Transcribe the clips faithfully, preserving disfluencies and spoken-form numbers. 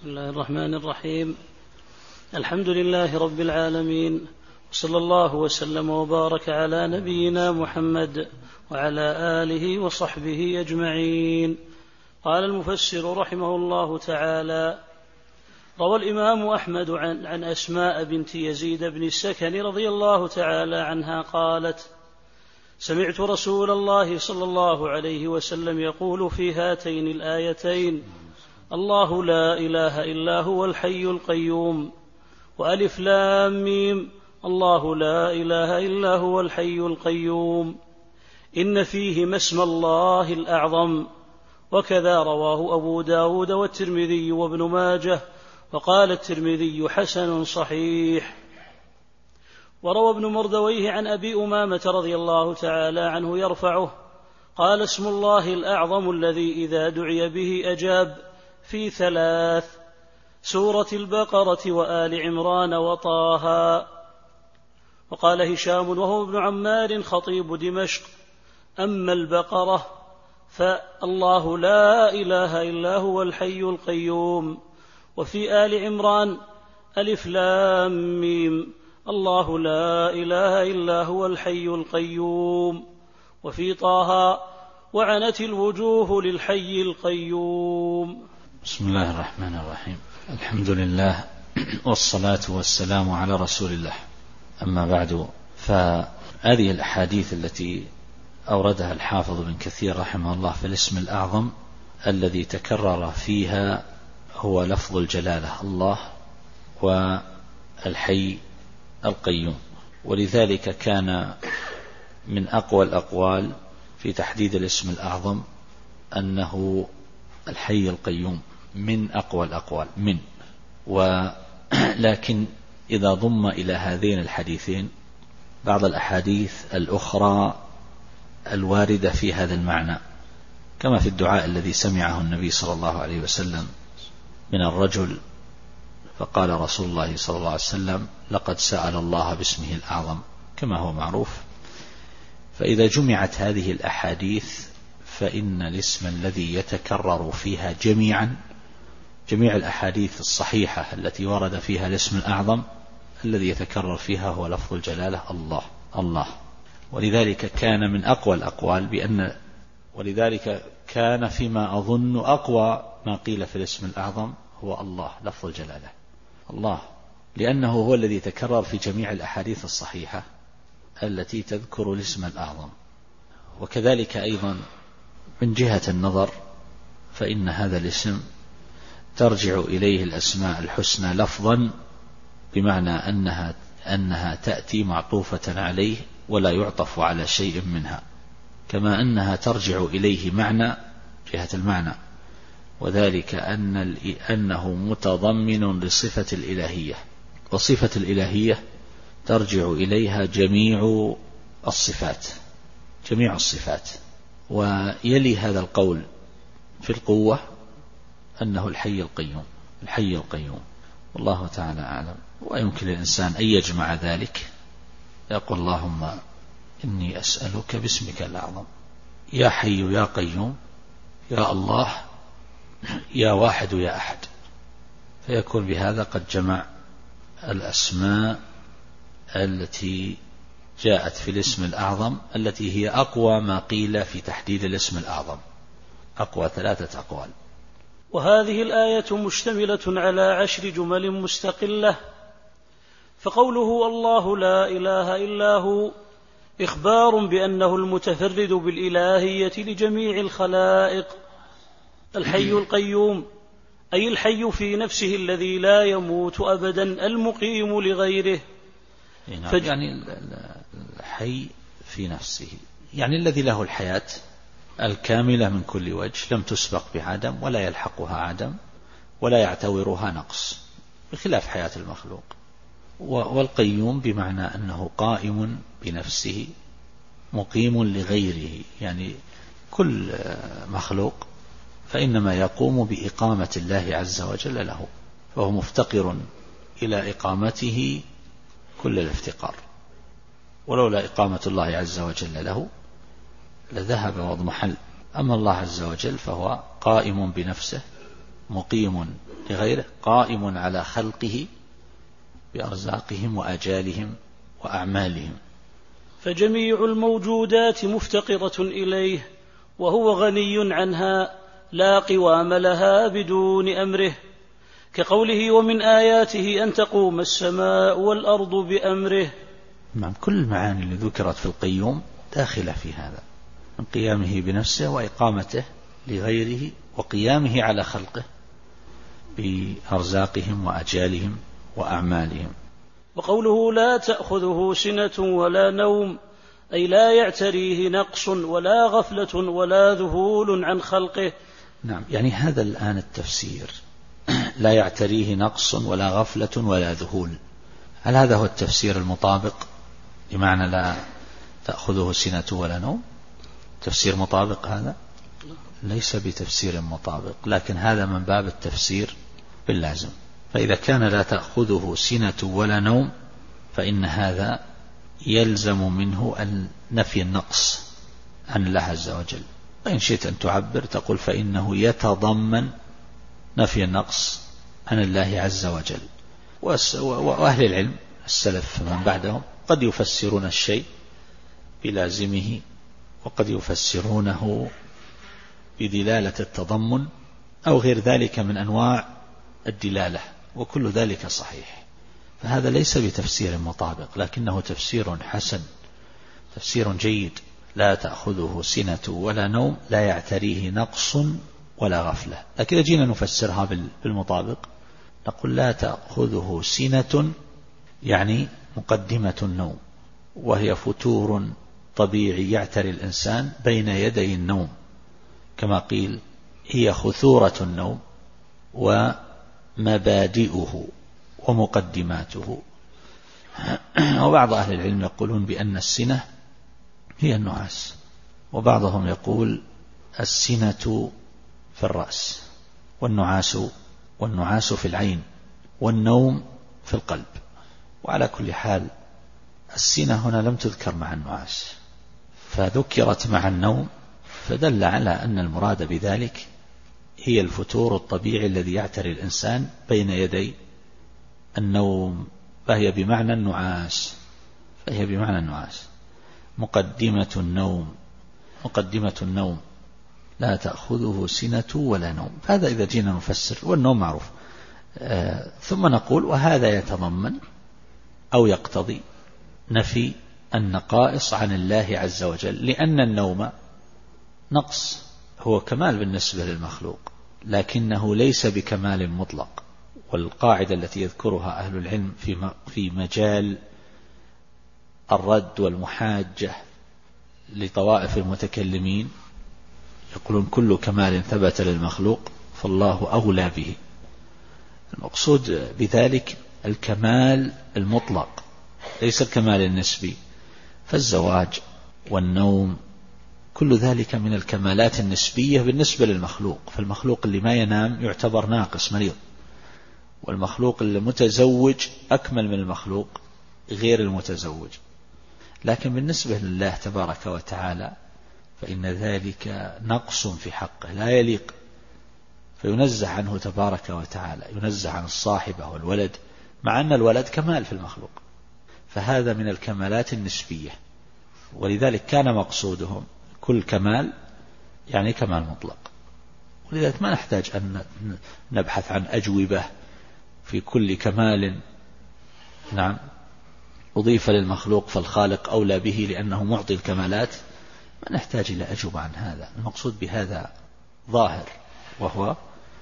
بسم الله الرحمن الرحيم. الحمد لله رب العالمين، صلى الله وسلم وبارك على نبينا محمد وعلى آله وصحبه أجمعين. قال المفسر رحمه الله تعالى: روى الإمام أحمد عن, عن أسماء بنت يزيد بن السكن رضي الله تعالى عنها قالت: سمعت رسول الله صلى الله عليه وسلم يقول في هاتين الآيتين: الله لا إله إلا هو الحي القيوم، وألف لام ميم، الله لا إله إلا هو الحي القيوم، إن فيهما اسم الله الأعظم. وكذا رواه أبو داود والترمذي وابن ماجه، وقال الترمذي: حسن صحيح. وروى ابن مردويه عن أبي أمامة رضي الله تعالى عنه يرفعه قال: اسم الله الأعظم الذي إذا دعي به أجاب، في ثلاث: سورة البقرة وآل عمران وطه. وقال هشام وهو ابن عمار خطيب دمشق: أما البقرة فالله لا إله إلا هو الحي القيوم، وفي آل عمران ألف لام ميم، الله لا إله إلا هو الحي القيوم، وفي طه وعنت الوجوه للحي القيوم. بسم الله الرحمن الرحيم. الحمد لله والصلاة والسلام على رسول الله. أما بعد، فهذه الأحاديث التي أوردها الحافظ بن كثير رحمه الله في الاسم الأعظم الذي تكرر فيها هو لفظ الجلالة الله والحي القيوم، ولذلك كان من أقوى الأقوال في تحديد الاسم الأعظم أنه الحي القيوم، من أقوى الأقوال من. ولكن إذا ضم إلى هذين الحديثين بعض الأحاديث الأخرى الواردة في هذا المعنى، كما في الدعاء الذي سمعه النبي صلى الله عليه وسلم من الرجل، فقال رسول الله صلى الله عليه وسلم: لقد سأل الله باسمه الأعظم، كما هو معروف. فإذا جمعت هذه الأحاديث فإن الاسم الذي يتكرر فيها جميعا، جميع الأحاديث الصحيحة التي ورد فيها الاسم الأعظم الذي يتكرر فيها هو لفظ الجلالة الله الله. ولذلك كان من أقوى الأقوال بأن ولذلك كان فيما أظن أقوى ما قيل في الاسم الأعظم هو الله، لفظ الجلالة الله، لأنه هو الذي يتكرر في جميع الأحاديث الصحيحة التي تذكر الاسم الأعظم. وكذلك أيضا من جهة النظر فإن هذا الاسم ترجع إليه الأسماء الحسنى لفظا، بمعنى أنها, أنها تأتي معطوفة عليه ولا يعطف على شيء منها، كما أنها ترجع إليه معنى جهة المعنى، وذلك أن أنه متضمن لصفة الإلهية، وصفة الإلهية ترجع إليها جميع الصفات جميع الصفات. ويلي هذا القول في القوة أنه الحي القيوم الحي القيوم والله تعالى أعلم. ويمكن للإنسان أن يجمع ذلك، يقول: اللهم إني أسألك باسمك الأعظم، يا حي يا قيوم، يا الله، يا واحد يا أحد، فيكون بهذا قد جمع الأسماء التي جاءت في الاسم الأعظم التي هي أقوى ما قيل في تحديد الاسم الأعظم، أقوى ثلاثة أقوال. وهذه الآية مشتملة على عشر جمل مستقلة، فقوله الله لا إله إلا هو إخبار بأنه المتفرد بالإلهية لجميع الخلائق. الحي القيوم أي الحي في نفسه الذي لا يموت أبدا، المقيم لغيره. فج... يعني الحي في نفسه، يعني الذي له الحياة الكاملة من كل وجه، لم تسبق بعدم ولا يلحقها عدم ولا يعتورها نقص، بخلاف حياة المخلوق. والقيوم بمعنى أنه قائم بنفسه مقيم لغيره، يعني كل مخلوق فإنما يقوم بإقامة الله عز وجل له، فهو مفتقر إلى إقامته كل الافتقار، ولولا إقامة الله عز وجل له لذهب واضمحل. أما الله عز وجل فهو قائم بنفسه مقيم لغيره قائم على خلقه بأرزاقهم وآجالهم وأعمالهم. فجميع الموجودات مفتقرة إليه وهو غني عنها لا قوام لها بدون أمره، كقوله ومن آياته أن تقوم السماء والأرض بأمره. نعم، كل المعاني اللي ذكرت في القيوم داخلة في هذا، من قيامه بنفسه وإقامته لغيره وقيامه على خلقه بأرزاقهم وأجالهم وأعمالهم. وقوله لا تأخذه سنة ولا نوم أي لا يعتريه نقص ولا غفلة ولا ذهول عن خلقه. نعم، يعني هذا الآن التفسير لا يعتريه نقص ولا غفلة ولا ذهول، هل هذا هو التفسير المطابق بمعنى لا تأخذه سنة ولا نوم؟ تفسير مطابق هذا؟ ليس بتفسير مطابق، لكن هذا من باب التفسير باللازم. فإذا كان لا تأخذه سنة ولا نوم فإن هذا يلزم منه أن نفي النقص عن الله عز وجل. وإن شئت أن تعبر تقول فإنه يتضمن نفي النقص عن الله عز وجل. وأهل العلم السلف من بعدهم قد يفسرون الشيء بلازمه وقد يفسرونه بدلالة التضمن أو غير ذلك من أنواع الدلالة، وكل ذلك صحيح. فهذا ليس بتفسير مطابق، لكنه تفسير حسن، تفسير جيد. لا تأخذه سنة ولا نوم لا يعتريه نقص ولا غفلة. لكن إذا جينا نفسرها بالمطابق نقول لا تأخذه سنة يعني مقدمة النوم، وهي فتور طبيعي يعتري الإنسان بين يدي النوم، كما قيل هي خثورة النوم ومبادئه ومقدماته. وبعض أهل العلم يقولون بأن السنة هي النعاس، وبعضهم يقول السنة في الرأس والنعاس والنعاس في العين والنوم في القلب. وعلى كل حال السنة هنا لم تذكر مع النعاس فذكرت مع النوم، فدل على أن المراد بذلك هي الفتور الطبيعي الذي يعتري الإنسان بين يدي النوم، فهي بمعنى النعاس فهي بمعنى النعاس مقدمة النوم مقدمة النوم لا تأخذه سنة ولا نوم. هذا إذا جينا نفسر، والنوم معروف. آه ثم نقول وهذا يتضمن أو يقتضي نفي النقائص عن الله عز وجل، لأن النوم نقص، هو كمال بالنسبة للمخلوق لكنه ليس بكمال مطلق. والقاعدة التي يذكرها أهل العلم في مجال الرد والمحاجة لطوائف المتكلمين يقولون كل كمال ثبت للمخلوق فالله أولى به. المقصود بذلك الكمال المطلق ليس الكمال النسبي. فالزواج والنوم كل ذلك من الكمالات النسبية بالنسبة للمخلوق، فالمخلوق اللي ما ينام يعتبر ناقص مريض، والمخلوق المتزوج أكمل من المخلوق غير المتزوج. لكن بالنسبة لله تبارك وتعالى فإن ذلك نقص في حقه لا يليق، فينزه عنه تبارك وتعالى، ينزه عن الصاحبة والولد، مع أن الولد كمال في المخلوق. فهذا من الكمالات النسبية، ولذلك كان مقصودهم كل كمال يعني كمال مطلق. ولذلك ما نحتاج أن نبحث عن أجوبة في كل كمال نعم أضيف للمخلوق فالخالق أولى به لأنه معطي الكمالات، ما نحتاج إلى أجوبة عن هذا. المقصود بهذا ظاهر، وهو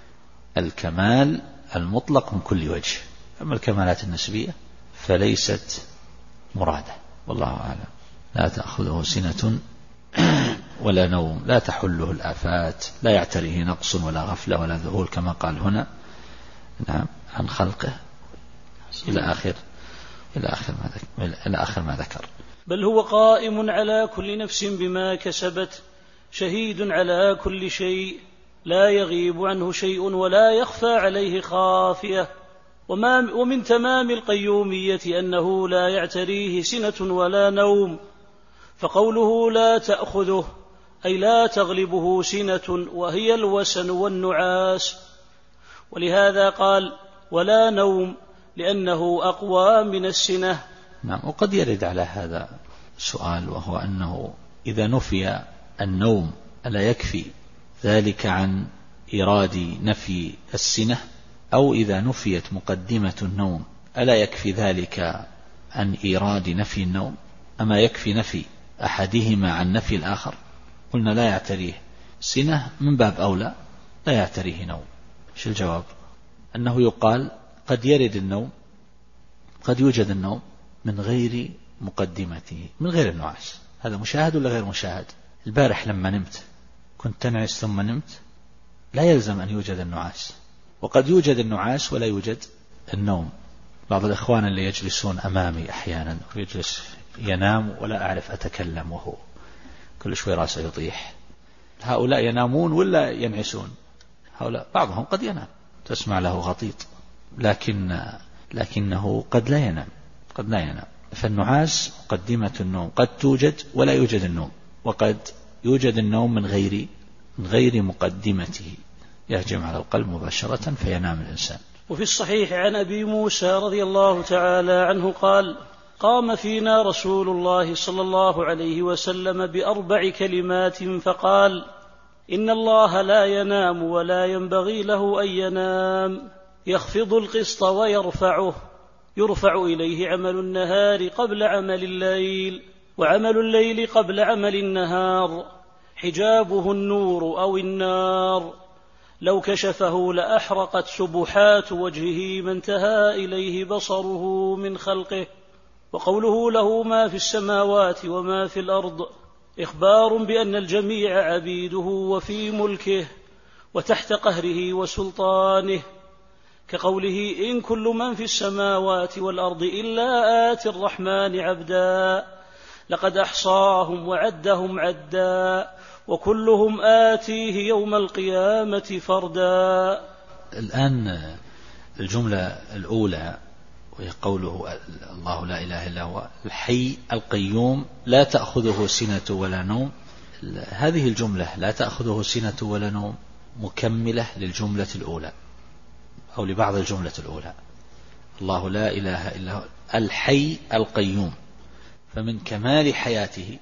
الكمال المطلق من كل وجه. أما الكمالات النسبية فليست مرادة، والله أعلم. لا تأخذه سنة ولا نوم لا تحله الآفات لا يعتريه نقص ولا غفلة ولا ذهول، كما قال هنا نعم عن خلقه إلى آخر إلى آخر ما ذكر إلى آخر ما ذكر. بل هو قائم على كل نفس بما كسبت، شهيد على كل شيء، لا يغيب عنه شيء ولا يخفى عليه خافية. وما ومن تمام القيومية أنه لا يعتريه سنة ولا نوم، فقوله لا تأخذه أي لا تغلبه سنة وهي الوسن والنعاس، ولهذا قال ولا نوم لأنه أقوى من السنة. نعم. وقد يرد على هذا سؤال، وهو أنه إذا نفي النوم ألا يكفي ذلك عن إيراد نفي السنة؟ أو إذا نفيت مقدمة النوم ألا يكفي ذلك عن إيراد نفي النوم؟ أما يكفي نفي أحدهما عن نفي الآخر؟ قلنا لا يعتريه سنة، من باب أولى لا يعتريه نوم. شو الجواب؟ أنه يقال قد يرد النوم، قد يوجد النوم من غير مقدمته، من غير النعاس. هذا مشاهد ولا غير مشاهد؟ البارح لما نمت كنت تنعس ثم نمت، لا يلزم أن يوجد النعاس. وقد يوجد النعاس ولا يوجد النوم. بعض الإخوان اللي يجلسون أمامي أحيانا ويجلس ينام ولا أعرف أتكلم وهو كل شوي رأسه يطيح. هؤلاء ينامون ولا ينعسون؟ هؤلاء بعضهم قد ينام تسمع له غطيط، لكن لكنه قد لا ينام، قد لا ينام. فالنعاس مقدمة النوم، قد توجد ولا يوجد النوم، وقد يوجد النوم من غير من غير مقدمته، يهجم على القلب مباشرة فينام الإنسان. وفي الصحيح عن أبي موسى رضي الله تعالى عنه قال قام فينا رسول الله صلى الله عليه وسلم بأربع كلمات فقال إن الله لا ينام ولا ينبغي له أن ينام، يخفض القسط ويرفعه، يرفع إليه عمل النهار قبل عمل الليل، وعمل الليل قبل عمل النهار، حجابه النور أو النار، لو كشفه لأحرقت سبحات وجهه ما انتهى إليه بصره من خلقه. وقوله له ما في السماوات وما في الأرض إخبار بأن الجميع عبيده وفي ملكه وتحت قهره وسلطانه، كقوله إن كل من في السماوات والأرض إلا آتي الرحمن عبدا، لقد أحصاهم وعدهم عدا، وكلهم آتيه يوم القيامة فردا. الآن الجملة الأولى وهي قوله الله لا إله إلا هو الحي القيوم لا تأخذه سنة ولا نوم، هذه الجملة لا تأخذه سنة ولا نوم مكملة للجملة الأولى أو لبعض الجملة الأولى. الله لا إله إلا هو الحي القيوم، فمن كمال حياته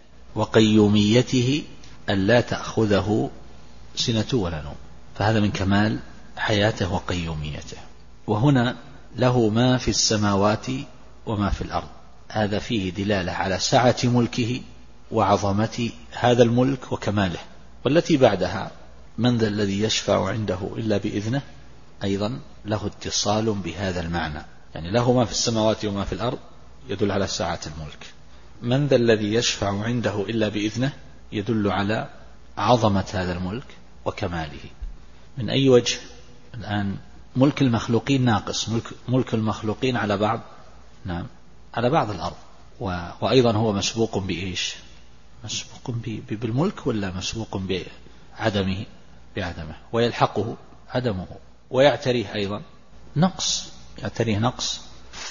وقيوميته أن لا تأخذه سنة ولا نوم، فهذا من كمال حياته وقيوميته. وهنا له ما في السماوات وما في الأرض، هذا فيه دلالة على سعة ملكه وعظمة هذا الملك وكماله. والتي بعدها من ذا الذي يشفع عنده إلا بإذنه أيضا له اتصال بهذا المعنى، يعني له ما في السماوات وما في الأرض يدل على سعة الملك. من ذا الذي يشفع عنده إلا بإذنه يدل على عظمة هذا الملك وكماله. من أي وجه؟ الآن ملك المخلوقين ناقص، ملك, ملك المخلوقين على بعض نعم على بعض الأرض، وأيضا هو مسبوق بإيش؟ مسبوق بالملك ولا مسبوق بعدمه؟ بعدمه، ويلحقه عدمه، ويعتريه أيضا نقص، يعتريه نقص.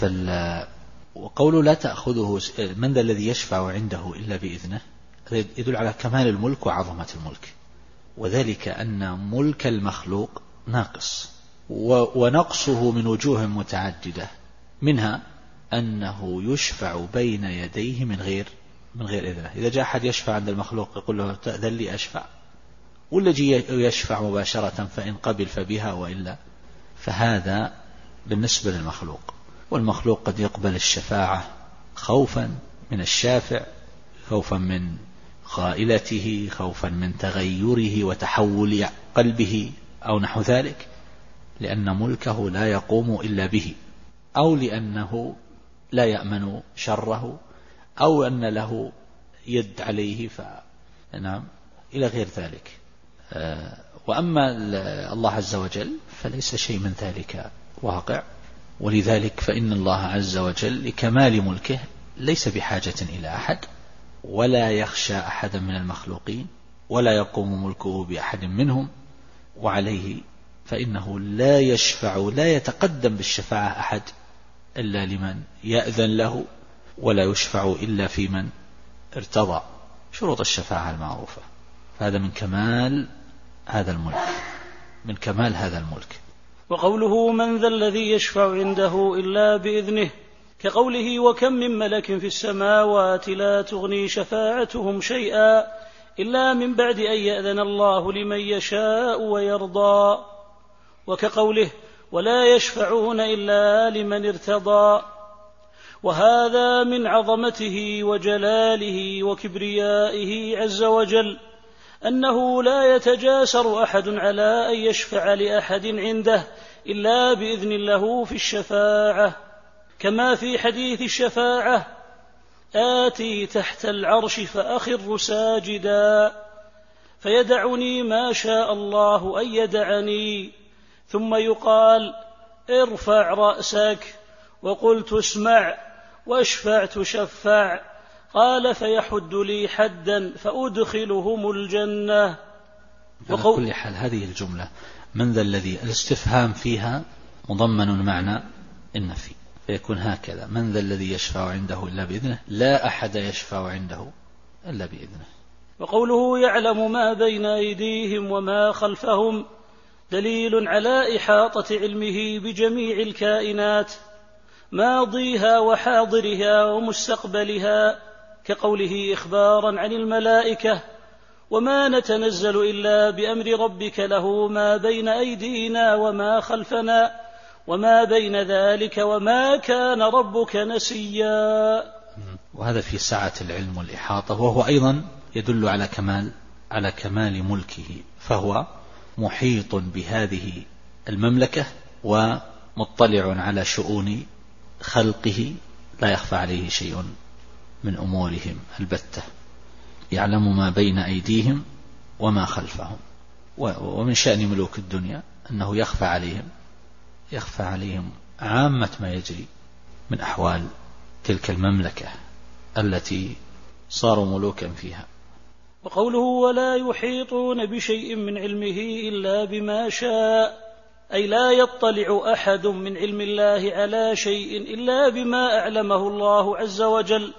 وقوله لا تأخذه من ذا الذي يشفع عنده إلا بإذنه يدل على كمال الملك وعظمة الملك، وذلك أن ملك المخلوق ناقص، ونقصه من وجوه متعددة، منها أنه يشفع بين يديه من غير من غير إذنه. إذا جاء أحد يشفع عند المخلوق يقول له تأذن لي أشفع، والذي يشفع مباشرة فإن قبل فبها وإلا، فهذا بالنسبة للمخلوق. والمخلوق قد يقبل الشفاعة خوفا من الشافع، خوفا من غائلته، خوفا من تغيره وتحول قلبه أو نحو ذلك، لأن ملكه لا يقوم إلا به، أو لأنه لا يأمن شره، أو أن له يد عليه فنعم إلى غير ذلك. وأما الله عز وجل فليس شيء من ذلك واقع، ولذلك فإن الله عز وجل لكمال ملكه ليس بحاجة إلى أحد، ولا يخشى أحدا من المخلوقين، ولا يقوم ملكه بأحد منهم، وعليه فإنه لا يشفع، لا يتقدم بالشفاعة أحد إلا لمن يأذن له، ولا يشفع إلا في من ارتضى شروط الشفاعة المعروفة. هذا من كمال هذا الملك، من كمال هذا الملك. وقوله من ذا الذي يشفع عنده إلا بإذنه، كقوله وكم من ملك في السماوات لا تغني شفاعتهم شيئا إلا من بعد أن يأذن الله لمن يشاء ويرضى، وكقوله ولا يشفعون إلا لمن ارتضى. وهذا من عظمته وجلاله وكبريائه عز وجل أنه لا يتجاسر أحد على أن يشفع لأحد عنده إلا بإذن له في الشفاعة، كما في حديث الشفاعة آتي تحت العرش فأخر ساجدا فيدعني ما شاء الله أن يدعني، ثم يقال ارفع رأسك وقلت اسمع واشفع تشفع، قال فيحد لي حدا فأدخلهم الجنة. على كل حال هذه الجملة من ذا الذي الاستفهام فيها مضمن معنى النفي، فيكون هكذا من ذا الذي يشفع عنده إلا بإذنه، لا أحد يشفع عنده إلا بإذنه. وقوله يعلم ما بين أيديهم وما خلفهم دليل على إحاطة علمه بجميع الكائنات ماضيها وحاضرها ومستقبلها، كقوله إخبارا عن الملائكة وما نتنزل إلا بأمر ربك له ما بين أيدينا وما خلفنا وما بين ذلك وما كان ربك نسيا. وهذا في سعة العلم والإحاطة، وهو أيضا يدل على كمال على كمال ملكه، فهو محيط بهذه المملكة ومطلع على شؤون خلقه لا يخفى عليه شيء من أمورهم البتة، يعلم ما بين أيديهم وما خلفهم. ومن شأن ملوك الدنيا أنه يخفى عليهم يخفى عليهم عامة ما يجري من أحوال تلك المملكة التي صاروا ملوكا فيها. وقوله ولا يحيطون بشيء من علمه إلا بما شاء، أي لا يطلع أحد من علم الله على شيء إلا بما أعلمه الله عز وجل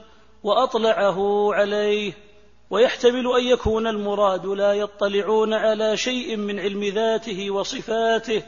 وأطلعه عليه. ويحتمل أن يكون المراد لا يطلعون على شيء من علم ذاته وصفاته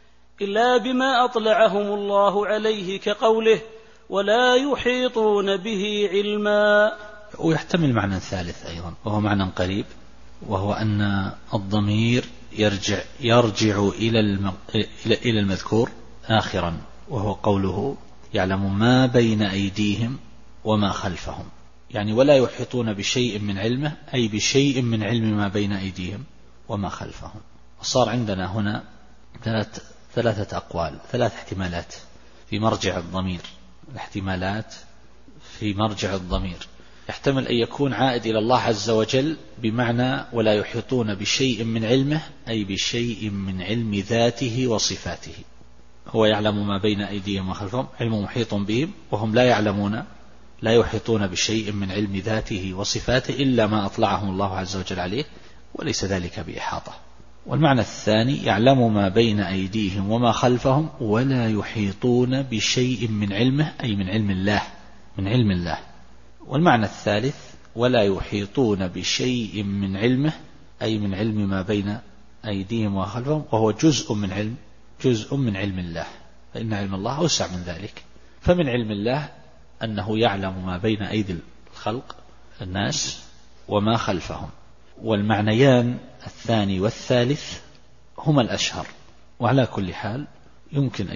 إلا بما أطلعهم الله عليه، كقوله ولا يحيطون به علما. ويحتمل معنى ثالث أيضا وهو معنى قريب، وهو أن الضمير يرجع يرجع إلى إلى المذكور آخرا، وهو قوله يعلم ما بين أيديهم وما خلفهم، يعني ولا يحيطون بشيء من علمه أي بشيء من علم ما بين أيديهم وما خلفهم. وصار عندنا هنا ثلاث ثلاثة أقوال ثلاث احتمالات في مرجع الضمير. الاحتمالات في مرجع الضمير يحتمل أن يكون عائد إلى الله عز وجل بمعنى ولا يحيطون بشيء من علمه أي بشيء من علم ذاته وصفاته. هو يعلم ما بين أيديهم وخلفهم، علم محيط بهم، وهم لا يعلمون لا يحيطون بشيء من علم ذاته وصفاته إلا ما أطلعهم الله عز وجل عليه، وليس ذلك بإحاطة. والمعنى الثاني يعلم ما بين أيديهم وما خلفهم ولا يحيطون بشيء من علمه أي من علم الله من علم الله. والمعنى الثالث ولا يحيطون بشيء من علمه أي من علم ما بين أيديهم وخلفهم، وهو جزء من علم جزء من علم الله، فإن علم الله أوسع من ذلك. فمن علم الله أنه يعلم ما بين أيدي الخلق الناس وما خلفهم. والمعنيان الثاني والثالث هما الأشهر، وعلى كل حال يمكن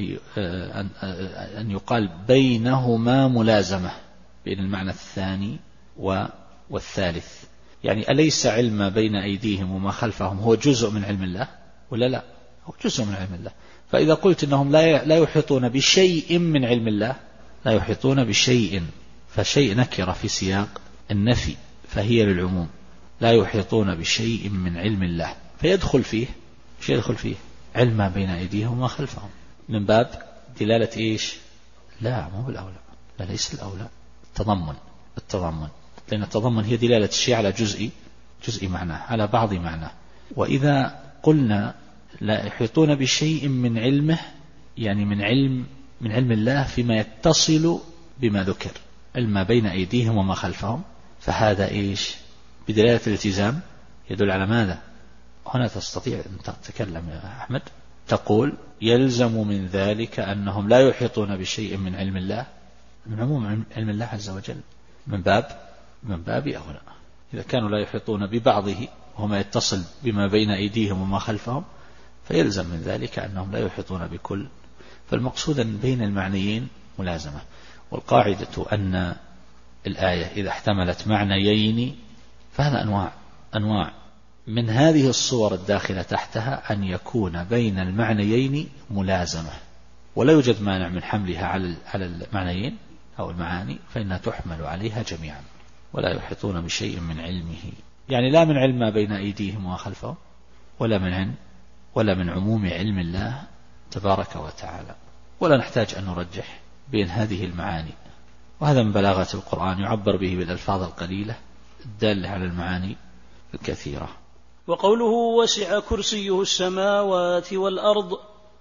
أن يقال بينهما ملازمة بين المعنى الثاني والثالث. يعني أليس علم ما بين أيديهم وما خلفهم هو جزء من علم الله ولا لا؟ هو جزء من علم الله. فإذا قلت أنهم لا يحيطون بشيء من علم الله، لا يحيطون بشيء، فشيء نكرة في سياق النفي فهي للعموم، لا يحيطون بشيء من علم الله، فيدخل فيه شيء يدخل فيه علم ما بين أيديهم وما خلفهم من باب دلالة إيش؟ لا مو بالأولى، لا ليس الأولى، التضمن التضمن لأن التضمن هي دلالة الشيء على جزء جزء معناه على بعض معناه. وإذا قلنا لا يحيطون بشيء من علمه يعني من علم من علم الله فيما يتصل بما ذكر علم ما بين أيديهم وما خلفهم، فهذا إيش؟ بدلالة الالتزام يدل على ماذا؟ هنا تستطيع أن تتكلم يا أحمد، تقول يلزم من ذلك أنهم لا يحيطون بشيء من علم الله، من عموم علم الله عز وجل، من باب من باب أولى. إذا كانوا لا يحيطون ببعضه وما يتصل بما بين أيديهم وما خلفهم فيلزم من ذلك أنهم لا يحيطون بكل. فالمقصود أن بين المعنيين ملازمة. والقاعدة أن الآية إذا احتملت معنيين فهذا أنواع أنواع من هذه الصور الداخلة تحتها أن يكون بين المعنيين ملازمة، ولا يوجد مانع من حملها على على المعنيين أو المعاني، فإنها تحمل عليها جميعا. ولا يحيطون بشيء من علمه، يعني لا من علم ما بين أيديهم وخلفهم، ولا من علم ولا من عموم علم الله تبارك وتعالى. ولا نحتاج أن نرجح بين هذه المعاني، وهذا من بلاغة القرآن، يعبر به بالألفاظ القليلة الدالة على المعاني الكثيرة. وقوله وسع كرسيه السماوات والأرض،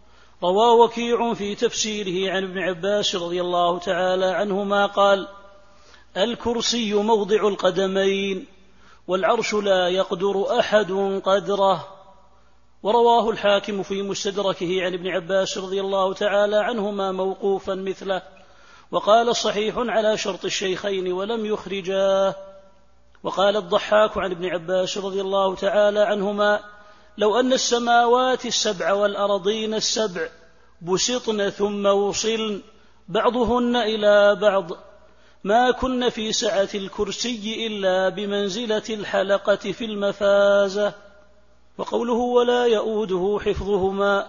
روى وكيع في تفسيره عن ابن عباس رضي الله تعالى عنهما قال: الكرسي موضع القدمين، والعرش لا يقدر أحد قدره. ورواه الحاكم في مستدركه عن ابن عباس رضي الله تعالى عنهما موقوفا مثله، وقال صحيح على شرط الشيخين ولم يخرجاه. وقال الضحاك عن ابن عباس رضي الله تعالى عنهما: لو أن السماوات السبع والأرضين السبع بسطن ثم وصلن بعضهن إلى بعض ما كن في سعة الكرسي إلا بمنزلة الحلقة في المفازة. وقوله ولا يؤوده حفظهما،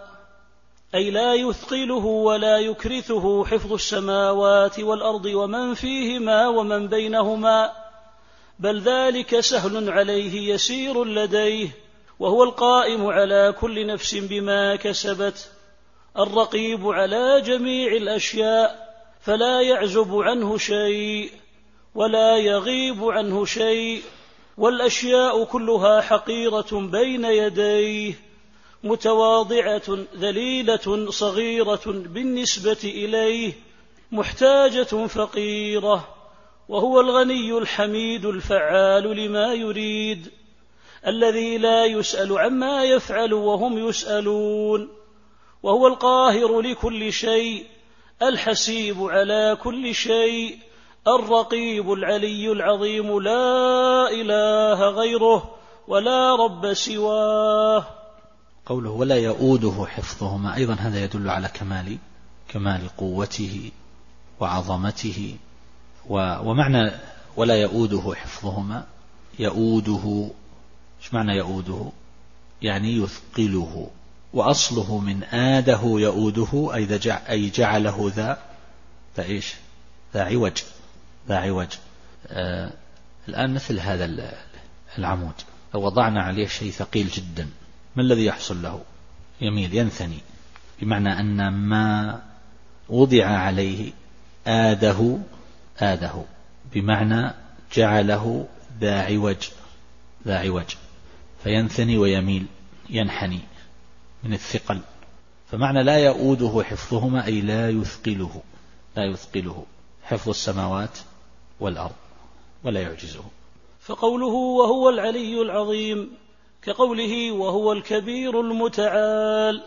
أي لا يثقله ولا يكرثه حفظ السماوات والأرض ومن فيهما ومن بينهما، بل ذلك سهل عليه يسير لديه، وهو القائم على كل نفس بما كسبت، الرقيب على جميع الأشياء، فلا يعزب عنه شيء ولا يغيب عنه شيء، والأشياء كلها حقيرة بين يديه، متواضعة ذليلة صغيرة بالنسبة إليه، محتاجة فقيرة، وهو الغني الحميد الفعال لما يريد، الذي لا يسأل عما يفعل وهم يسألون، وهو القاهر لكل شيء، الحسيب على كل شيء، الرقيب العلي العظيم، لا إله غيره ولا رب سواه. قوله ولا يؤوده حفظهما، أيضا هذا يدل على كمال كمال قوته وعظمته. ومعنى ولا يؤوده حفظهما، يؤوده، ايش معنى يؤوده؟ يعني يثقله، وأصله من آده يؤوده أي جعله ذا فإيش ذا عوج ذا عوج آه الآن مثل هذا العمود لو وضعنا عليه شيء ثقيل جدا، ما الذي يحصل له؟ يميل، ينثني، بمعنى أن ما وضع عليه آده آده بمعنى جعله ذا عوج ذا عوج فينثني ويميل، ينحني من الثقل. فمعنى لا يؤوده حفظهما أي لا يثقله لا يثقله حفظ السماوات والأرض ولا يعجزه. فقوله وهو العلي العظيم كقوله وهو الكبير المتعال.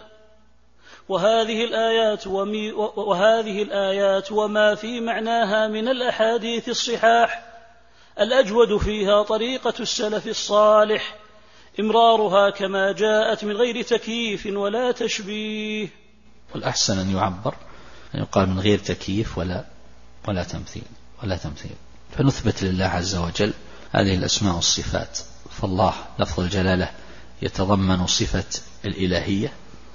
وهذه الآيات ومي وهذه الآيات وما في معناها من الأحاديث الصحاح الأجود فيها طريقة السلف الصالح، إمرارها كما جاءت من غير تكييف ولا تشبيه. والأحسن أن يعبر أن يقال من غير تكييف ولا ولا تمثيل ولا تمثيل فنثبت لله عز وجل هذه الأسماء والصفات. فالله لفظ الجلالة يتضمن صفة الإلهية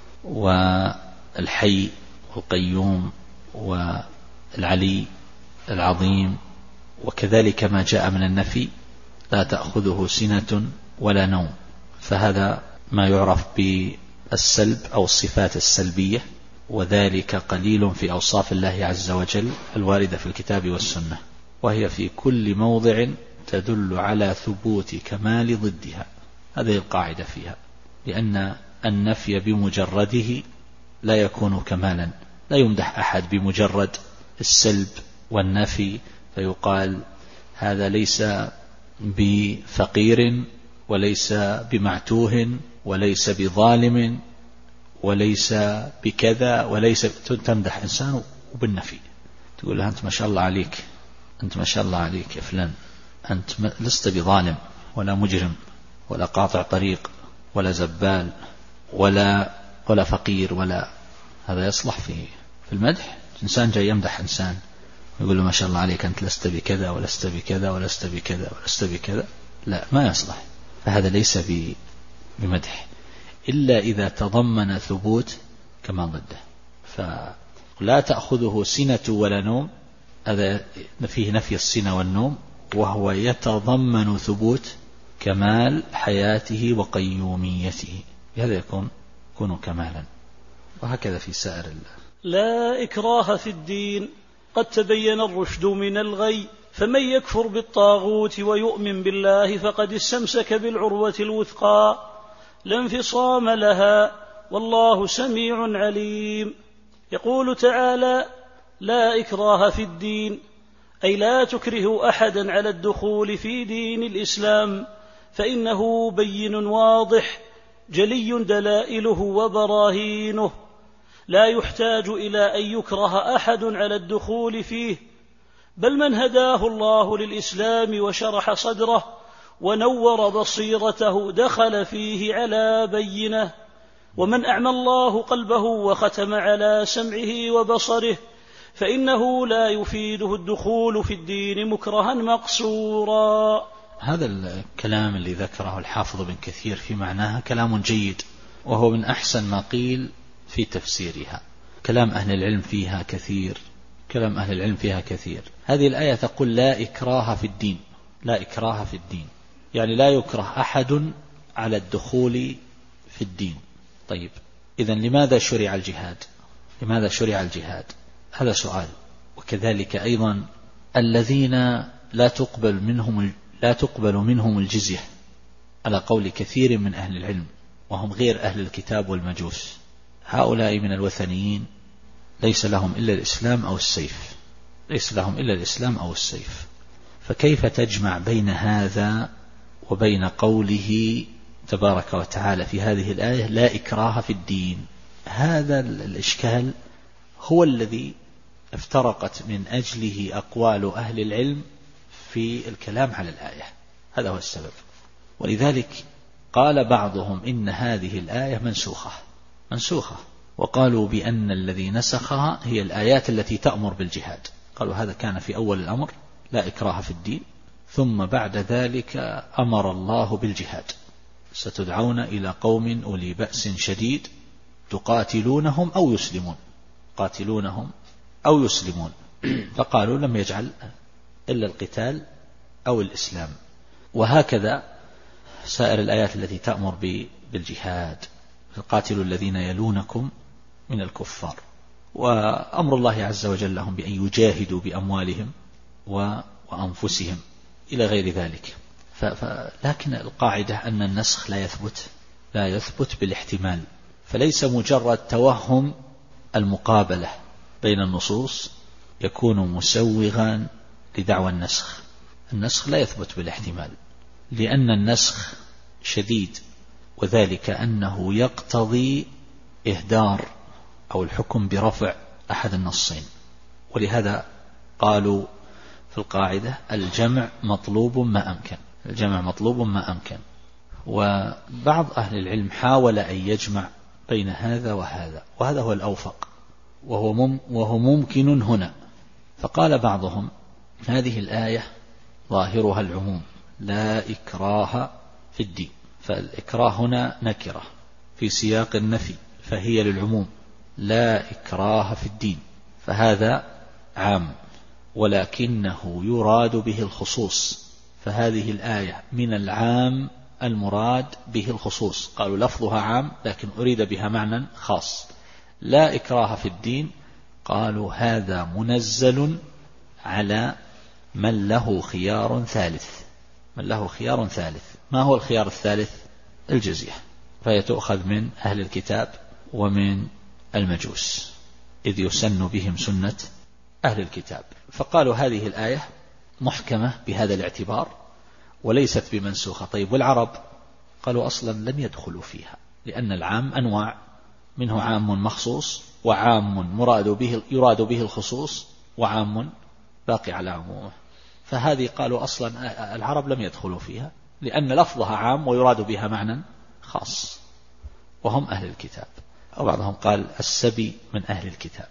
والحي والقيوم والعلي العظيم، وكذلك ما جاء من النفي لا تأخذه سنة ولا نوم، فهذا ما يعرف بالسلب أو الصفات السلبية، وذلك قليل في أوصاف الله عز وجل الواردة في الكتاب والسنة، وهي في كل موضع تدل على ثبوت كمال ضدها. هذه القاعدة فيها، لأن النفي بمجرده لا يكون كمالا، لا يمدح أحد بمجرد السلب والنفي فيقال هذا ليس بفقير وليس بمعتوه وليس بظالم وليس بكذا وليس، تمدح إنسان وبالنفي، تقول له أنت ما شاء الله عليك، أنت ما شاء الله عليك يا فلان، أنت لست بظالم ولا مجرم ولا قاطع طريق ولا زبال ولا ولا فقير ولا. هذا يصلح في في المدح؟ إنسان جاي يمدح إنسان يقول له ما شاء الله عليك أنت لست بكذا ولست بكذا ولست بكذا ولست بكذا، لا، ما يصلح. فهذا ليس بمدح إلا إذا تضمن ثبوت كما ضده. فلا تأخذه سنة ولا نوم، هذا فيه نفي السنة والنوم، وهو يتضمن ثبوت كمال حياته وقيوميته، بهذا يكون يكون كمالا. وهكذا في سائر الله. لا إكراه في الدين، قد تبين الرشد من الغي، فمن يكفر بالطاغوت ويؤمن بالله فقد استمسك بالعروة الوثقى لا انفصام لها، والله سميع عليم. يقول تعالى: لا إكراه في الدين، أي لا تكره أحدا على الدخول في دين الإسلام، فإنه بين واضح جلي دلائله وبراهينه، لا يحتاج إلى أن يكره أحد على الدخول فيه، بل من هداه الله للإسلام وشرح صدره ونور بصيرته دخل فيه على بينه، ومن أعمى الله قلبه وختم على سمعه وبصره فإنه لا يفيده الدخول في الدين مكرها مقصورا. هذا الكلام اللي ذكره الحافظ بن كثير في معناها كلام جيد، وهو من أحسن ما قيل في تفسيرها. كلام أهل العلم فيها كثير، كلام أهل العلم فيها كثير. هذه الآية تقول لا إكراه في الدين، لا إكراه في الدين، يعني لا يكره أحد على الدخول في الدين. طيب، إذن لماذا شرع الجهاد؟ لماذا شرع الجهاد؟ هذا سؤال. وكذلك أيضا الذين لا تقبل منهم لا تقبل منهم الجزية على قول كثير من أهل العلم، وهم غير أهل الكتاب والمجوس، هؤلاء من الوثنيين ليس لهم إلا الإسلام أو السيف، ليس لهم إلا الإسلام أو السيف. فكيف تجمع بين هذا وبين قوله تبارك وتعالى في هذه الآية لا إكراه في الدين؟ هذا الإشكال هو الذي افترقت من أجله أقوال أهل العلم في الكلام على الآية، هذا هو السبب. ولذلك قال بعضهم إن هذه الآية منسوخة منسوخة وقالوا بأن الذي نسخها هي الآيات التي تأمر بالجهاد. قالوا هذا كان في أول الأمر لا إكراه في الدين، ثم بعد ذلك أمر الله بالجهاد، ستدعون إلى قوم أولي بأس شديد تقاتلونهم أو يسلمون، قاتلونهم أو يسلمون. فقالوا لم يجعل إلا القتال أو الإسلام. وهكذا سائر الآيات التي تأمر بالجهاد، فقاتلوا الذين يلونكم من الكفار، وأمر الله عز وجل لهم بأن يجاهدوا بأموالهم وأنفسهم إلى غير ذلك. ف... ف... لكن القاعدة أن النسخ لا يثبت لا يثبت بالاحتمال، فليس مجرد توهم المقابلة بين النصوص يكون مسوغا لدعوى النسخ. النسخ لا يثبت بالاحتمال، لأن النسخ شديد، وذلك أنه يقتضي إهدار أو الحكم برفع أحد النصين. ولهذا قالوا في القاعدة الجمع مطلوب ما أمكن، الجمع مطلوب ما أمكن. وبعض أهل العلم حاول أن يجمع بين هذا وهذا، وهذا هو الأوفق وهو, مم وهو ممكن هنا. فقال بعضهم هذه الآية ظاهرها العموم لا إكراه في الدين، فالإكراه هنا نكرة في سياق النفي فهي للعموم، لا إكراه في الدين، فهذا عام ولكنه يراد به الخصوص، فهذه الآية من العام المراد به الخصوص. قالوا لفظها عام لكن أريد بها معنى خاص. لا إكراه في الدين، قالوا هذا منزل على من له خيار ثالث، من له خيار ثالث. ما هو الخيار الثالث؟ الجزية، فهي تؤخذ من أهل الكتاب ومن المجوس، إذ يسن بهم سنة أهل الكتاب. فقالوا هذه الآية محكمة بهذا الاعتبار وليست بمنسوخة. طيب والعرب؟ قالوا أصلا لم يدخلوا فيها، لأن العام أنواع منه عام مخصوص، وعام مراد به يراد به الخصوص، وعام باقي على عمومه. فهذه قالوا أصلا العرب لم يدخلوا فيها، لأن لفظها عام ويراد بها معنى خاص، وهم أهل الكتاب. أو بعضهم قال السبي من أهل الكتاب.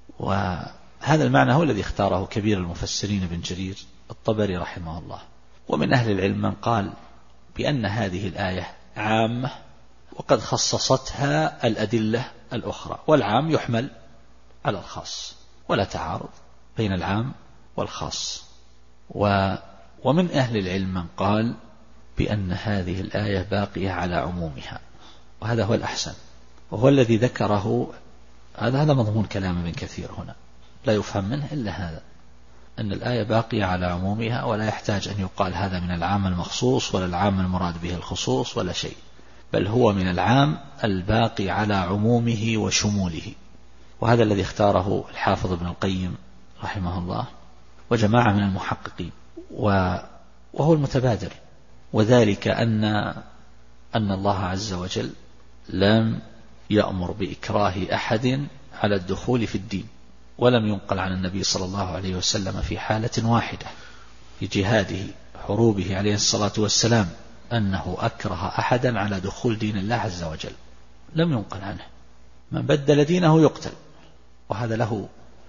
وهذا المعنى هو الذي اختاره كبير المفسرين ابن جرير الطبري رحمه الله. ومن أهل العلم من قال بأن هذه الآية عامة وقد خصصتها الأدلة الأخرى، والعام يحمل على الخاص، ولا تعارض بين العام والخاص. و ومن أهل العلم من قال بأن هذه الآية باقية على عمومها، وهذا هو الأحسن، وهو الذي ذكره. هذا هذا مضمون كلام ابن كثير هنا، لا يفهم منه إلا هذا، أن الآية باقية على عمومها، ولا يحتاج أن يقال هذا من العام المخصوص ولا العام المراد به الخصوص ولا شيء، بل هو من العام الباقي على عمومه وشموله. وهذا الذي اختاره الحافظ ابن القيم رحمه الله وجماعة من المحققين، وهو المتبادر، وذلك أن أن الله عز وجل لم يأمر بإكراه أحد على الدخول في الدين، ولم ينقل عن النبي صلى الله عليه وسلم في حالة واحدة في جهاده حروبه عليه الصلاة والسلام أنه أكره أحدا على دخول دين الله عز وجل، لم ينقل عنه. من بدل دينه يقتل، وهذا له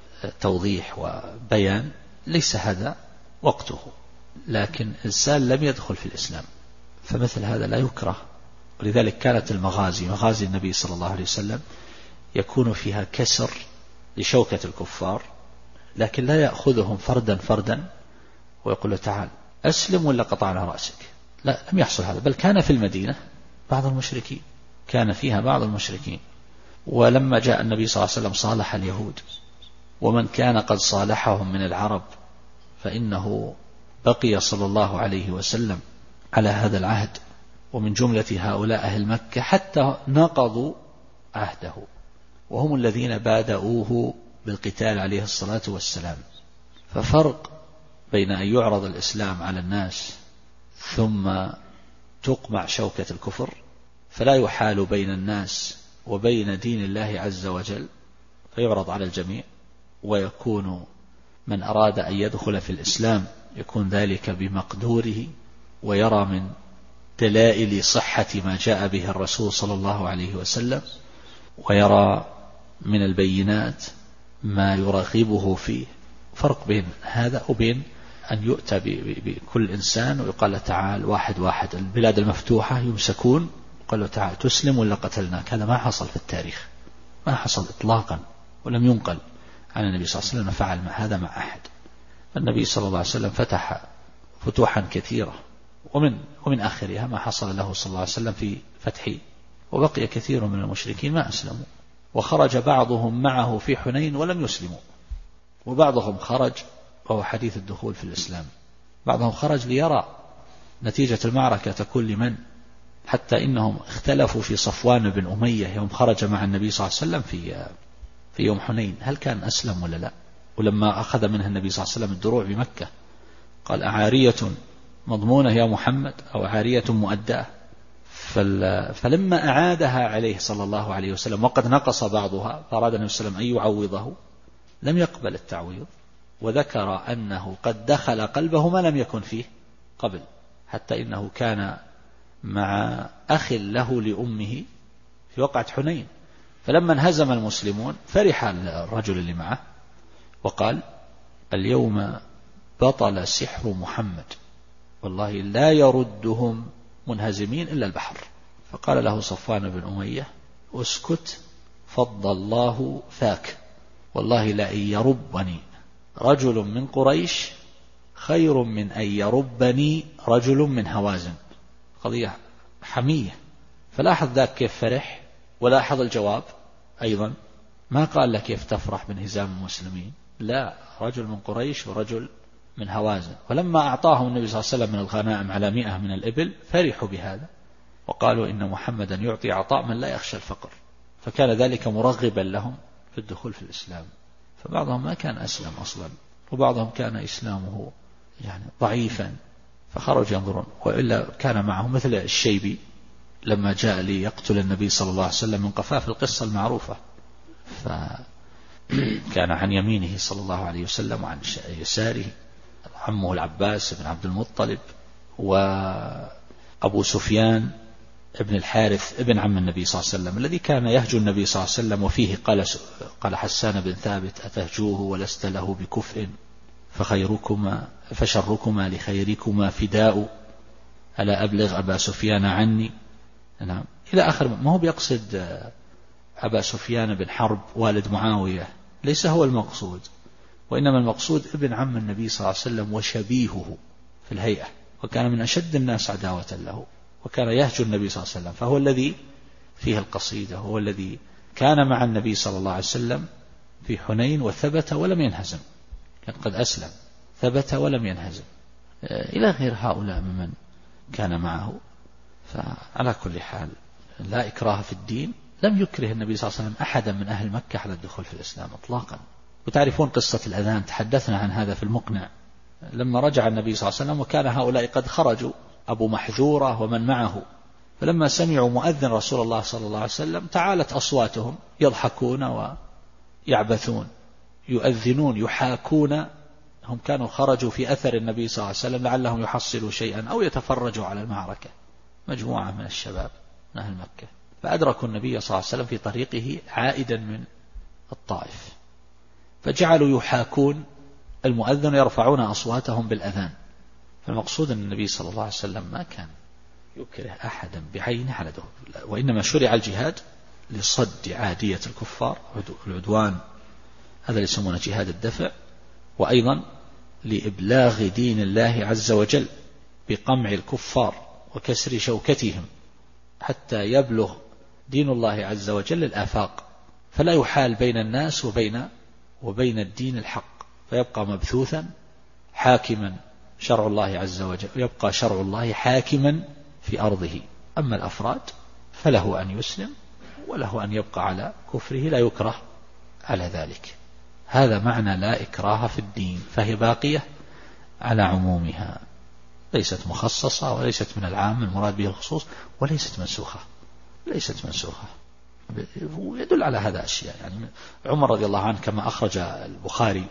توضيح وبيان، ليس هذا وقته. لكن إنسان لم يدخل في الإسلام فمثل هذا لا يكره. ولذلك كانت المغازي مغازي النبي صلى الله عليه وسلم يكون فيها كسر لشوكة الكفار، لكن لا يأخذهم فردا فردا ويقول له تعال أسلم ولا قطعنا رأسك، لا، لم يحصل هذا. بل كان في المدينة بعض المشركين، كان فيها بعض المشركين، ولما جاء النبي صلى الله عليه وسلم صالح اليهود، ومن كان قد صالحهم من العرب، فإنه بقي صلى الله عليه وسلم على هذا العهد، ومن جملة هؤلاء أهل مكة حتى نقضوا عهده، وهم الذين بادؤوه بالقتال عليه الصلاة والسلام. ففرق بين أن يعرض الإسلام على الناس ثم تقمع شوكة الكفر، فلا يحال بين الناس وبين دين الله عز وجل، فيعرض على الجميع، ويكون من أراد أن يدخل في الإسلام يكون ذلك بمقدوره، ويرى من دلائل صحة ما جاء به الرسول صلى الله عليه وسلم، ويرى من البينات ما يرغبه فيه. فرق بين هذا وبين أن يؤتى بكل إنسان ويقال له تعال واحد واحد، البلاد المفتوحة يمسكون قال له تعال تسلم ولا قتلناك. هذا ما حصل في التاريخ، ما حصل إطلاقا، ولم ينقل عن النبي صلى الله عليه وسلم فعل مع هذا مع أحد. النبي صلى الله عليه وسلم فتح فتوحا كثيرة، ومن ومن آخرها ما حصل له صلى الله عليه وسلم في فتح، وبقي كثير من المشركين ما أسلموا، وخرج بعضهم معه في حنين ولم يسلموا، وبعضهم خرج وهو حديث الدخول في الإسلام، بعضهم خرج ليرى نتيجة المعركة تكون لمن، حتى إنهم اختلفوا في صفوان بن أمية يوم خرج مع النبي صلى الله عليه وسلم في في يوم حنين، هل كان أسلم ولا لا؟ ولما أخذ منها النبي صلى الله عليه وسلم الدروع بمكة قال أعارية مضمونة يا محمد أو عارية مؤداة؟ فلما أعادها عليه صلى الله عليه وسلم وقد نقص بعضها، فأراد النبي صلى الله عليه وسلم أن يعوضه، لم يقبل التعويض، وذكر أنه قد دخل قلبه ما لم يكن فيه قبل، حتى إنه كان مع أخ له لأمه في وقعة حنين، فلما انهزم المسلمون فرح الرجل اللي معه وقال اليوم بطل سحر محمد، والله لا يردهم منهزمين إلا البحر. فقال له صفوان بن أمية اسكت فضل الله فاك، والله لأن يربني رجل من قريش خير من أن يربني رجل من هوازن. قضية حمية. فلاحظ ذاك كيف فرح، ولاحظ الجواب أيضا، ما قال لك كيف تفرح بانهزام المسلمين، لا، رجل من قريش ورجل من هوازن. ولما أعطاهم النبي صلى الله عليه وسلم من الغنائم على مئة من الإبل فرحوا بهذا، وقالوا إن محمدا يعطي عطاء من لا يخشى الفقر، فكان ذلك مرغبا لهم في الدخول في الإسلام. فبعضهم ما كان أسلم أصلا، وبعضهم كان إسلامه يعني ضعيفا، فخرج ينظرون، وإلا كان معه مثل الشيبي لما جاء ليقتل النبي صلى الله عليه وسلم من قفاه في القصة المعروفة، فكان عن يمينه صلى الله عليه وسلم وعن يساره عمه العباس بن عبد المطلب وأبو سفيان ابن الحارث ابن عم النبي صلى الله عليه وسلم الذي كان يهجو النبي صلى الله عليه وسلم. وفيه قال قال حسان بن ثابت: أتهجوه ولست له بكفء فخيركما فشركما لخيركما فداء، ألا أبلغ أبا سفيان عني. نعم إلى آخر. ما هو بيقصد أبا سفيان بن حرب والد معاوية، ليس هو المقصود، وإنما المقصود ابن عم النبي صلى الله عليه وسلم وشبيهه في الهيئة، وكان من أشد الناس عداوة له، وكان يهجو النبي صلى الله عليه وسلم، فهو الذي فيه القصيدة، هو الذي كان مع النبي صلى الله عليه وسلم في حنين وثبت ولم ينهزم، كان قد أسلم ثبت ولم ينهزم، إلى غير هؤلاء ممن كان معه. فعلى كل حال لا إكراه في الدين، لم يكره النبي صلى الله عليه وسلم أحدا من أهل مكة على الدخول في الإسلام إطلاقا. وتعرفون قصة الأذان، تحدثنا عن هذا في المقنع، لما رجع النبي صلى الله عليه وسلم وكان هؤلاء قد خرجوا، أبو محذورة ومن معه، فلما سمعوا مؤذن رسول الله صلى الله عليه وسلم تعالت أصواتهم يضحكون ويعبثون يؤذنون يحاكون، هم كانوا خرجوا في أثر النبي صلى الله عليه وسلم لعلهم يحصلوا شيئا أو يتفرجوا على المعركة، مجموعة من الشباب من أهل مكة، فأدركوا النبي صلى الله عليه وسلم في طريقه عائدا من الطائف، فجعلوا يحاكون المؤذن يرفعون أصواتهم بالأذان. فالمقصود أن النبي صلى الله عليه وسلم ما كان يكره أحدا بعينه على دخول، وإنما شرع الجهاد لصد عادية الكفار العدوان، هذا اللي يسمونه جهاد الدفع، وأيضا لإبلاغ دين الله عز وجل بقمع الكفار وكسر شوكتهم حتى يبلغ دين الله عز وجل الآفاق، فلا يحال بين الناس وبين وبين الدين الحق، فيبقى مبثوثا حاكما شرع الله عز وجل، ويبقى شرع الله حاكما في أرضه. أما الأفراد فله أن يسلم وله أن يبقى على كفره، لا يكره على ذلك. هذا معنى لا إكراه في الدين، فهي باقية على عمومها، ليست مخصصة وليست من العام المراد به الخصوص، وليست منسوخة ليست منسوخة ويدل على هذا أشياء. يعني عمر رضي الله عنه كما أخرج البخاري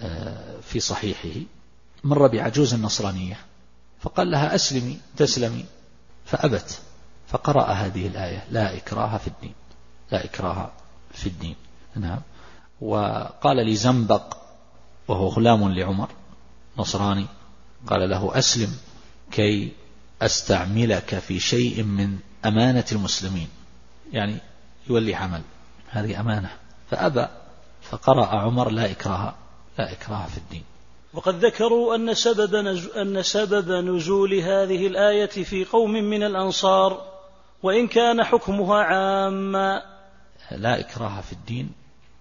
في صحيحه، مر بعجوز النصرانية فقال لها: أسلمي تسلمي، فأبت، فقرأ هذه الآية: لا إكراه في الدين لا إكراه في الدين. نعم. وقال لزنبق وهو غلام لعمر نصراني، قال له: أسلم كي أستعملك في شيء من أمانة المسلمين، يعني يولي عمل، هذه أمانة، فأبى، فقرأ عمر: لا إكراه لا إكراه في الدين. وقد ذكروا أن سبب, أن سبب نزول هذه الآية في قوم من الأنصار، وإن كان حكمها عاما. لا إكراه في الدين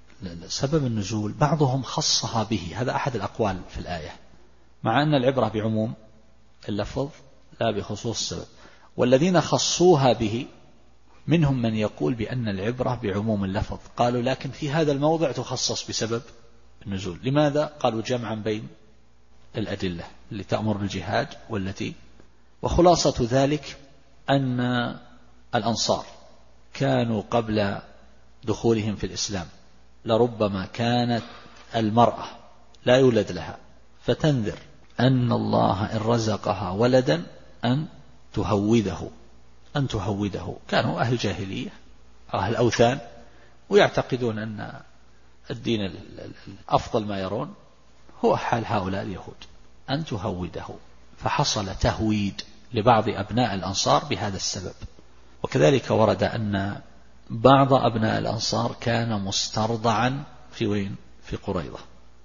سبب النزول بعضهم خصها به، هذا أحد الأقوال في الآية، مع أن العبرة بعموم اللفظ لا بخصوص السبب. والذين خصوها به منهم من يقول بأن العبرة بعموم اللفظ، قالوا لكن في هذا الموضع تخصص بسبب النزول. لماذا؟ قالوا جمعا بين الأدلة اللي تأمر بالجهاد والتي، وخلاصة ذلك أن الأنصار كانوا قبل دخولهم في الإسلام لربما كانت المرأة لا يولد لها فتنذر أن الله إن رزقها ولدا أن تهوده أن تهوده كانوا أهل جاهلية أهل أوثان، ويعتقدون أن الدين الأفضل ما يرون هو حال هؤلاء اليهود، أن تهوده، فحصل تهويد لبعض أبناء الأنصار بهذا السبب. وكذلك ورد أن بعض أبناء الأنصار كان مسترضعا في وين؟ في قريظة،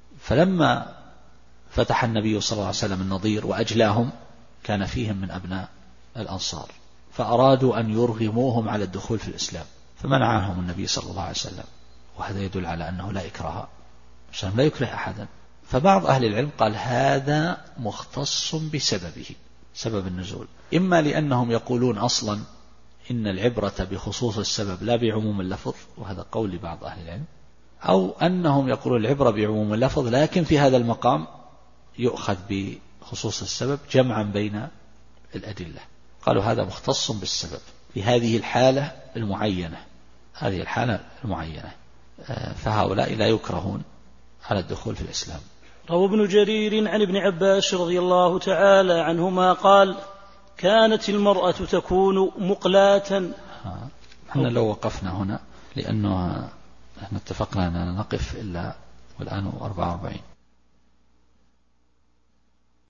فلما فتح النبي صلى الله عليه وسلم النضير وأجلاهم كان فيهم من أبناء الأنصار، فأرادوا أن يرغموهم على الدخول في الإسلام، فمنعهم النبي صلى الله عليه وسلم. وهذا يدل على أنه لا إكراه، عشان لا يكره أحدا. فبعض أهل العلم قال هذا مختص بسببه، سبب النزول، إما لأنهم يقولون أصلا إن العبرة بخصوص السبب لا بعموم اللفظ، وهذا قول لبعض أهل العلم، أو أنهم يقولون العبرة بعموم اللفظ لكن في هذا المقام يؤخذ بخصوص السبب جمعا بين الأدلة، قالوا هذا مختص بالسبب. في هذه الحالة المعينة، هذه الحالة المعينة، فهؤلاء لا يكرهون على الدخول في الإسلام. روى ابن جرير عن ابن عباس رضي الله تعالى عنهما قال: كانت المرأة تكون مقلاة. احنا لو وقفنا هنا لأنه احنا اتفقنا أن نقف إلا والآن أربعة وأربعين.